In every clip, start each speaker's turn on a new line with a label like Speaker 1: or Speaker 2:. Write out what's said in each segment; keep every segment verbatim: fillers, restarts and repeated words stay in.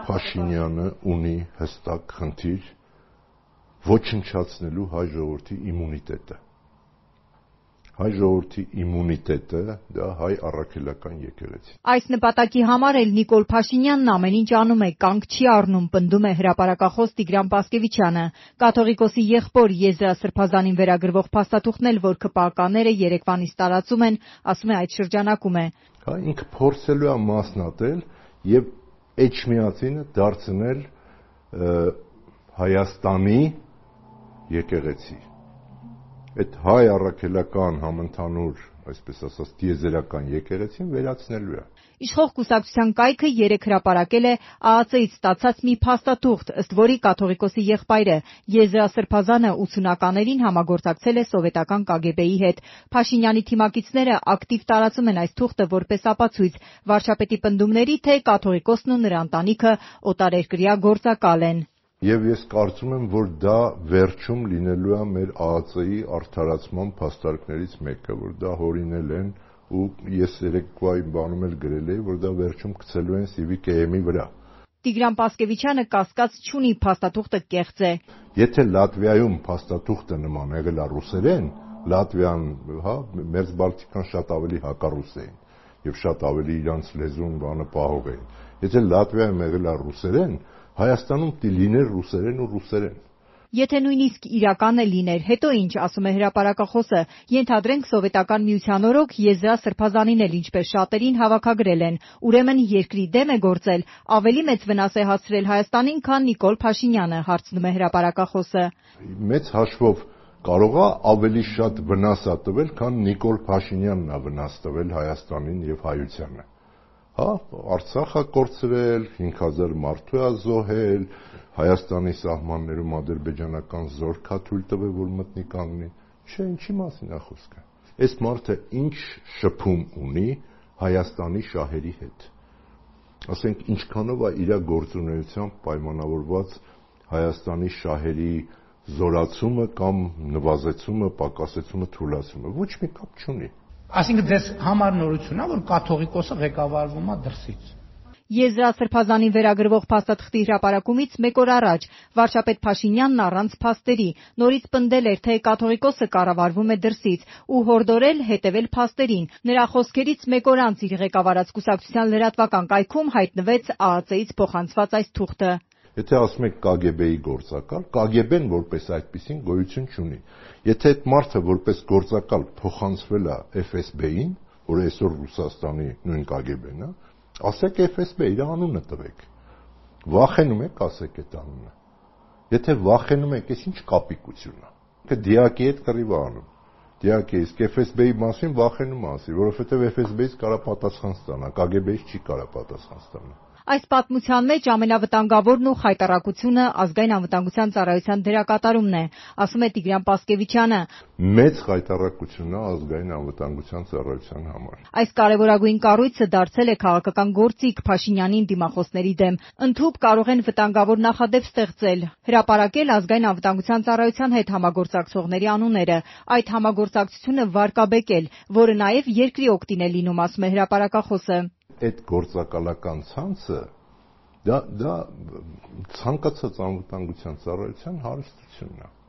Speaker 1: Փաշինյանը ունի հստակ խնդիր ոչնչացնելու հայ ժողովրդի իմունիտետը։ Հայ ժողովրդի իմունիտետը դա հայ առաքելական եկեղեցի։
Speaker 2: Այս նպատակի համար էլ Նիկոլ Փաշինյանն ամեն ինչ անում է, կանգ չի առնում, պնդում է հրապարակախոս Տիգրան Պասկևիչյանը։ Կաթողիկոսի եղբոր Եզրա Սրբազանին վերագրվող փաստաթուղթն էլ, որ ՔՊԱ-ականները երեկվանից տարածում են, ասում է այդ շրջանակում է։
Speaker 1: Հա ինքը փորձելու է մասնատել եւ Էջմիածինը դարձնել Հայաստանի եկեղեցի։ Այդ հայ առաքելական համընդհանուր, այսպես ասած, տիեզերական եկեղեցին վերացնելու է։
Speaker 2: Իշխող կուսակցության կայքը երեկ հրապարակել է ԱԱԾ-ից ստացած մի փաստաթուղթ, ըստ որի կաթողիկոսի եղբայրը Եզրա Սրբազանը ութսունականներին համագործակցել է սովետական կագեբեի հետ։ Փաշինյանի թիմակիցները ակտիվ տարածում են այս թուղթը որպես ապացույց վարչապետի պնդումների, թե կաթողիկոսն ու նրա ընտանիքը օտարերկրյա գործակալ են։
Speaker 1: Եվ ես կարծում եմ, որ դա վերջում լինելու է մեր ԱԱԾ-ի արդարացման փաստարկներից մեկը, որ դա հորինել են ու ես երեկվայի բանում էլ գրել էի, որ դա վերջում գցելու են Civic A M-ի վրա։
Speaker 2: Տիգրան Պասկևիչյանը կասկած չունի, փաստաթուղթը կեղծ է։
Speaker 1: Եթե Լատվիայում փաստաթուղթը նման եղել է ռուսերեն, Լատվիան, հա, Մերձբալտիկան շատ ավելի հակառուս էին եւ շատ ավելի իրանց լեզուն բանը պահող էին։ Եթե Լատվիայում եղել է ռուսերեն, Հայաստանում պիտի լիներ ռուսերեն ու ռուսերեն։
Speaker 2: Եթե նույնիսկ իրական է լիներ, հետո ինչ, ասում է հրապարակախոսը, ենթադրենք սովետական միության օրոք Եզրա Սրբազանին էլ ինչպես շատերին հավաքագրել են, ուրեմն երկրի դեմ է գործել, ավելի մեծ վնաս է հասցրել Հայաստանին, քան Նիկոլ Փաշինյանը, հարցնում է հրապարակախոսը։
Speaker 1: Մեծ հաշվով կարող է ավելի շատ վնաս է տվել, քան Նիկոլ Փաշինյանն է վնաս տվել Հայաստանին եւ հայությանը։ Հա, Արցախը կորցրել, հինգ հազար մարդու է զոհել, Հայաստանի սահմաններում ադրբեջանական զորք է թույլ տվել, որ մտնի կանգնի։ Չէ, ինչի մասին է խոսքը։ Այս մարդը ինչ շփում ունի Հայաստանի շահերի հետ։ Ասենք ինչքանով է իր գործունեությամբ պայմանավորված Հայաստանի շահերի զորացումը կամ նվազեցումը, պակասեցումը, թուլացումը։ Ոչ մի կապ չունի։
Speaker 3: Այսինքն դες համար նորություն է, որ կաթողիկոսը ղեկավարվում է դրսից։
Speaker 2: Եզրա Սրբազանին վերագրվող փաստաթղթի հրապարակումից մեկ օր առաջ վարչապետ Փաշինյանն առանց փաստերի նորից պնդել էր, թե կաթողիկոսը կառավարվում է դրսից ու հորդորել հետևել փաստերին։ Նրա խոսքերից մեկ օր անց իր ղեկավարած կուսակցության լրատվական կայքում հայտնվեց ԱԱԾ-ից փոխանցված այս թուղթը։
Speaker 1: Եթե ասում եք կագեբեի գործակալ, կագեբեն որպես այդպեսին գոյություն չունի։ Եթե այդ մարդը որպես գործակալ փոխանցվել է F S B-ին, որը այսօր Ռուսաստանի նույն կագեբեն է, ասեք F S B, իր անունը տվեք։ Վախենում եք, ասեք այդ անունը։ Եթե վախենում եք, այս ինչ կապիկություն է։ Թե դիակի հետ կռիվ է անում։ Դիակի, իսկ F S B-ի մասին վախենում է ասի, որովհետև F S B-ից կարա պատասխան ստանա, կագեբեից չի կարա պատասխան ստանա։
Speaker 2: Այս պատմության մեջ ամենավտանգավորն ու խայտառակությունը ազգային անվտանգության ծառայության դերակատարումն է, ասում է Տիգրան Պասկևիչյանը։
Speaker 1: Մեծ խայտառակությունն է ազգային անվտանգության ծառայության համար։
Speaker 2: Այս կարևորագույն կառույցը դարձել է քաղաքական գործիք Փաշինյանին դիմախոսների դեմ։ Ընդհուպ կարող են վտանգավոր նախադեպ ստեղծել, հրապարակել ազգային անվտանգության ծառայության հետ համագործակցողների անունները, այդ համագործակցությունը վարկաբեկել, որը նաև երկրի օգտին է լինում, ասում է հրապարակախոսը։
Speaker 1: Այդ գործակալական ցանցը դա դա ցանկացած անվտանգության ծառայության հարստությունն է։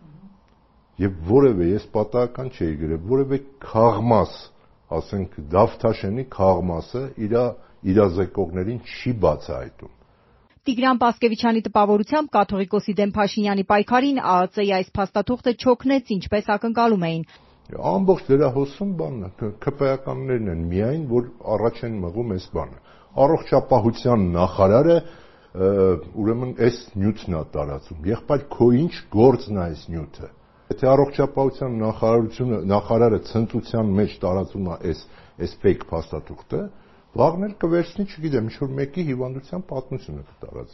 Speaker 1: Եվ որևէ ես պատահական չէի գրել, որևէ քաղմաս, ասենք Դավթաշենի քաղմասը իր իրազեկողներին չի բացահայտում։
Speaker 2: Տիգրան Պասկևիչյանի տպավորությամբ կաթողիկոսի դեմ Փաշինյանի պայքարին ԱԱԾ-ի այս փաստաթուղթը չօգնեց, ինչպես ակնկալում էին։
Speaker 1: Ամբողջ դերահոսում բանն է, ՔՊԱ-ականներն են միայն, որ առաջ են մղում այս բանը։ Առողջապահության նախարարը ուրեմն այս նյութն է տարածում։ Եղբայր քո ինչ գործն է այս նյութը։ Եթե առողջապահության նախարարությունը նախարարը ցնծության մեջ տարածում է այս այս ֆեյք փաստաթուղթը, վաղն էլ կվերցնի, չգիտեմ, ինչ որ մեկի հիվանդության պատմությունը կտարածի։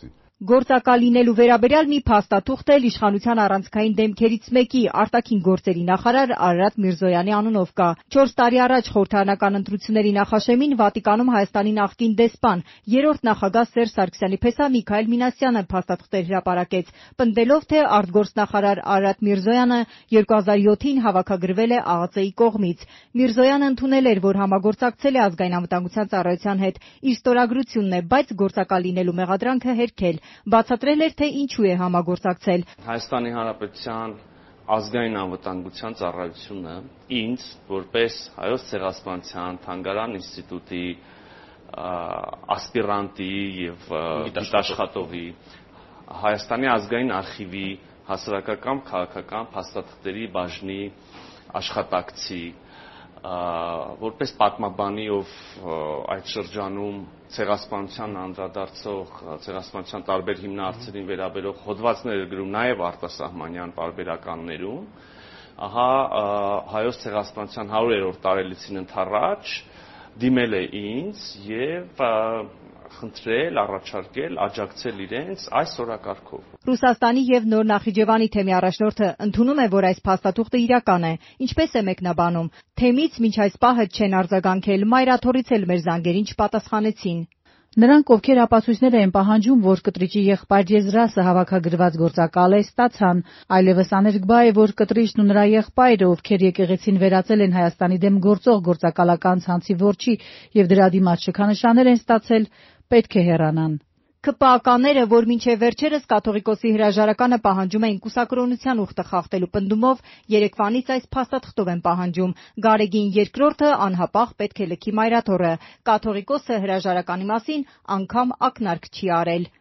Speaker 2: Գործակալ լինելու վերաբերյալ մի փաստաթուղթ էլ իշխանության առանցքային դեմքերից մեկի արտաքին գործերի նախարար Արարատ Միրզոյանի անունով կա։ Չորս տարի առաջ խորհրդարանական ընտրությունների նախաշեմին Վատիկանում Հայաստանի նախկին դեսպան, երրորդ նախագահ Սերժ Սարգսյանի փեսա Միքայել Մինասյանը փաստաթղթեր հրապարակեց, պնդելով, թե արտգործնախարար Արարատ Միրզոյանը երկու հազար յոթին հավաքագրվել է ԱԱԾ-ի կողմից։ Միրզոյանը ընդունել էր, որ համագործակցել է ազգային անվտանգության ծառայության հետ, իր ստորագրությունն է, բայց գործակալ լինելու մեղադրանքը հերքել։ Բացատրել էր, թե ինչու է համագործակցել։
Speaker 4: Հայաստանի Հանրապետության ազգային անվտանգության ծառայությունը ինձ որպես Հայոց ցեղասպանության թանգարան ինստիտուտի ասպիրանտի եւ գիտաշխատողի, Հայաստանի ազգային արխիվի հասարակական քաղաքական փաստաթղթերի բաժնի աշխատակցի, որպես պատմաբանի, ով այդ շրջանում ցեղասպանության անդրադարձող, ցեղասպանության տարբեր հիմնահարցերին վերաբերող հոդվածներ էր գրում նաև արտասահմանյան պարբերականներում, ահա հայոց ցեղասպանության հարյուրերորդ տարելիցին ընդառաջ դիմել է ինձ եւ խնդրել, առաջարկել, աջակցել իրենց այս օրակարգով։
Speaker 2: Ռուսաստանի եւ Նոր Նախիջևանի թեմի առաջնորդը ընդունում է, որ այս փաստաթուղթը իրական է։ Ինչպես է մեկնաբանում, թեմից մինչ այս պահը չեն արձագանքել, մայրաթորից էլ մեր զանգերին չպատասխանեցին։ Նրանք, ովքեր ապացույցներ են պահանջում, որ կտրիճի եղբայր Եզրասը հավաքագրված գործակալ է, ստացան, այլևս աներկբա է, որ կտրիճն ու նրա եղբայրը, ովքեր եկեղեցին վերածել են Հայաստանի դեմ գործող գործակալական ցանցի որջի եւ դրա դիմաց շքանշաններ են ստացել, պետք է հեռանան։ ՔՊԱ-ականները, որ մինչև վերջերս կաթողիկոսի հրաժարականը պահանջում էին կուսակրոնության ուխտը խախտելու պնդումով, երեկվանից այս փաստաթղթով են պահանջում։ Գարեգին երկրորդը անհապաղ պետք է լքի մայրաթոռը։ Կաթողիկոսը հրաժարականի մասին անգամ ակնարկ չի արել։